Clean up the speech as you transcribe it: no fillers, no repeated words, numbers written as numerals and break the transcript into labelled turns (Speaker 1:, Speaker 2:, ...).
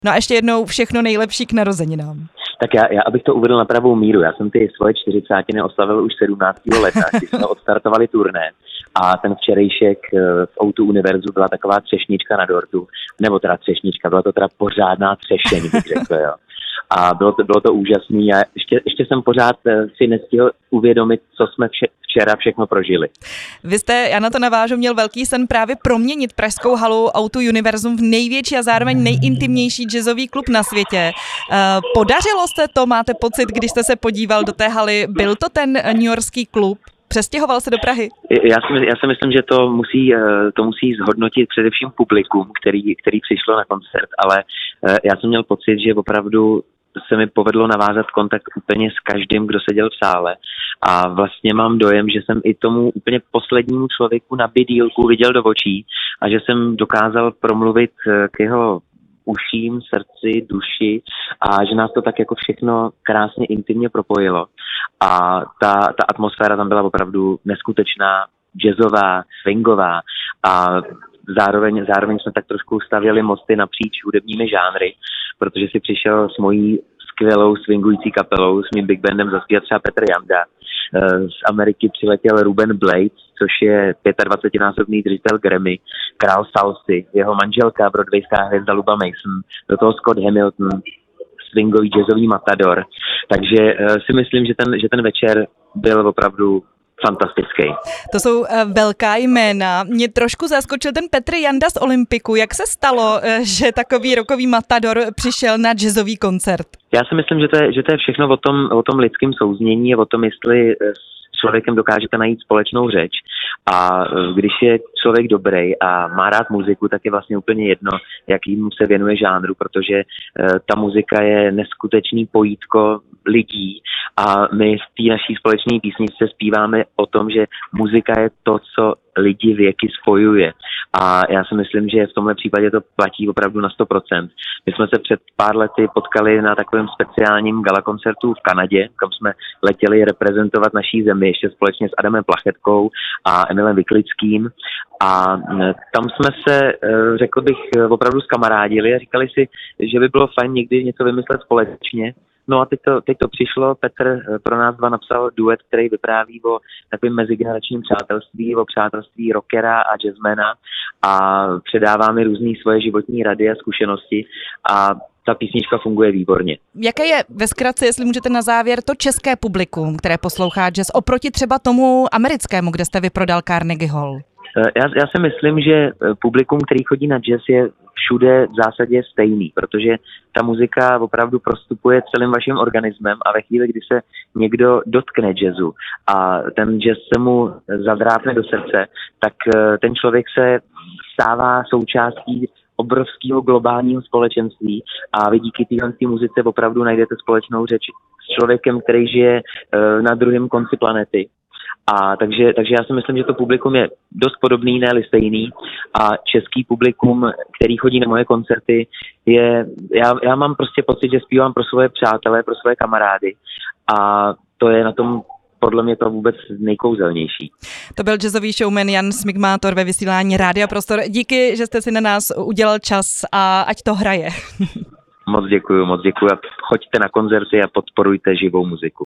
Speaker 1: No a ještě jednou všechno nejlepší k narozeninám.
Speaker 2: Tak já abych to uvedl na pravou míru, já jsem ty svoje 40. oslavil už 17. ledna, když jsme odstartovali turné a ten včerejšek v O2 Univerzu byla taková třešnička na dortu, nebo teda třešnička, byla to teda pořádná třešeň, bych řekl, jo. A bylo to úžasný a ještě jsem pořád si nestihl uvědomit, co jsme včera všechno prožili.
Speaker 1: Vy jste, já na to navážu, měl velký sen právě proměnit pražskou halu O2 Univerzum v největší a zároveň nejintimnější jazzový klub na světě. Podařilo se to, máte pocit, když jste se podíval do té haly, byl to ten newyorský klub? Přestěhoval se do Prahy?
Speaker 2: Já si myslím, že to musí zhodnotit především publikum, který přišlo na koncert, ale já jsem měl pocit, že opravdu se mi povedlo navázat kontakt úplně s každým, kdo seděl v sále. A vlastně mám dojem, že jsem i tomu úplně poslednímu člověku na bydýlku viděl do očí a že jsem dokázal promluvit k jeho uším, srdci, duši a že nás to tak jako všechno krásně intimně propojilo. A ta atmosféra tam byla opravdu neskutečná, jazzová, swingová a zároveň jsme tak trošku stavěli mosty napříč hudebními žánry, protože si přišel s mojí skvělou swingující kapelou, s mým big bandem zaspívat třeba Petr Janda. Z Ameriky přiletěl Ruben Blades, což je 25násobný držitel Grammy, král salsy, jeho manželka, broadwayská hvězda Luba Mason, do toho Scott Hamilton, swingový jazzový matador. Takže si myslím, že ten večer byl opravdu fantastický.
Speaker 1: To jsou velká jména. Mě trošku zaskočil ten Petr Janda z Olympiku. Jak se stalo, že takový rockový matador přišel na jazzový koncert?
Speaker 2: Já si myslím, že to je všechno o tom lidském souznění a o tom, jestli s člověkem dokážete najít společnou řeč. A když je člověk dobrý a má rád muziku, tak je vlastně úplně jedno, jakýmu se věnuje žánru, protože ta muzika je neskutečný pojítko lidí a my v té naší společné písničce zpíváme o tom, že muzika je to, co lidi věky spojuje. A já si myslím, že v tomhle případě to platí opravdu na 100%. My jsme se před pár lety potkali na takovém speciálním galakoncertu v Kanadě, kam jsme letěli reprezentovat naší zemi ještě společně s Adamem Plachetkou a Emilem Vyklickým. A tam jsme se, řekl bych, opravdu zkamarádili a říkali si, že by bylo fajn někdy něco vymyslet společně. No a teď to přišlo, Petr pro nás dva napsal duet, který vypráví o takovém mezigeneračním přátelství, o přátelství rockera a jazzmana a předává mi různý svoje životní rady a zkušenosti a ta písnička funguje výborně.
Speaker 1: Jaké je ve zkratce, jestli můžete na závěr, to české publikum, které poslouchá jazz, oproti třeba tomu americkému, kde jste vyprodal Carnegie Hall?
Speaker 2: Já si myslím, že publikum, který chodí na jazz, je všude v zásadě stejný, protože ta muzika opravdu prostupuje celým vaším organismem a ve chvíli, kdy se někdo dotkne jazzu a ten jazz se mu zadrápne do srdce, tak ten člověk se stává součástí obrovského globálního společenství a vy díky téhle muzice opravdu najdete společnou řeč s člověkem, který žije na druhém konci planety. A takže já si myslím, že to publikum je dost podobný, ne-li stejný a český publikum, který chodí na moje koncerty, já mám prostě pocit, že zpívám pro svoje přátelé, pro svoje kamarády a to je na tom podle mě to vůbec nejkouzelnější.
Speaker 1: To byl jazzový showman Jan Smigmátor ve vysílání Rádia Prostor. Díky, že jste si na nás udělal čas a ať to hraje.
Speaker 2: Moc děkuju a choďte na koncerty a podporujte živou muziku.